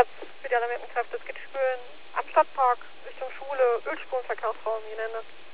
Einsatz für die alarmierten Kräfte. Es geht spülen am Stadtpark, Richtung Schule, Ölspurenverkehrsraum, je nennt das.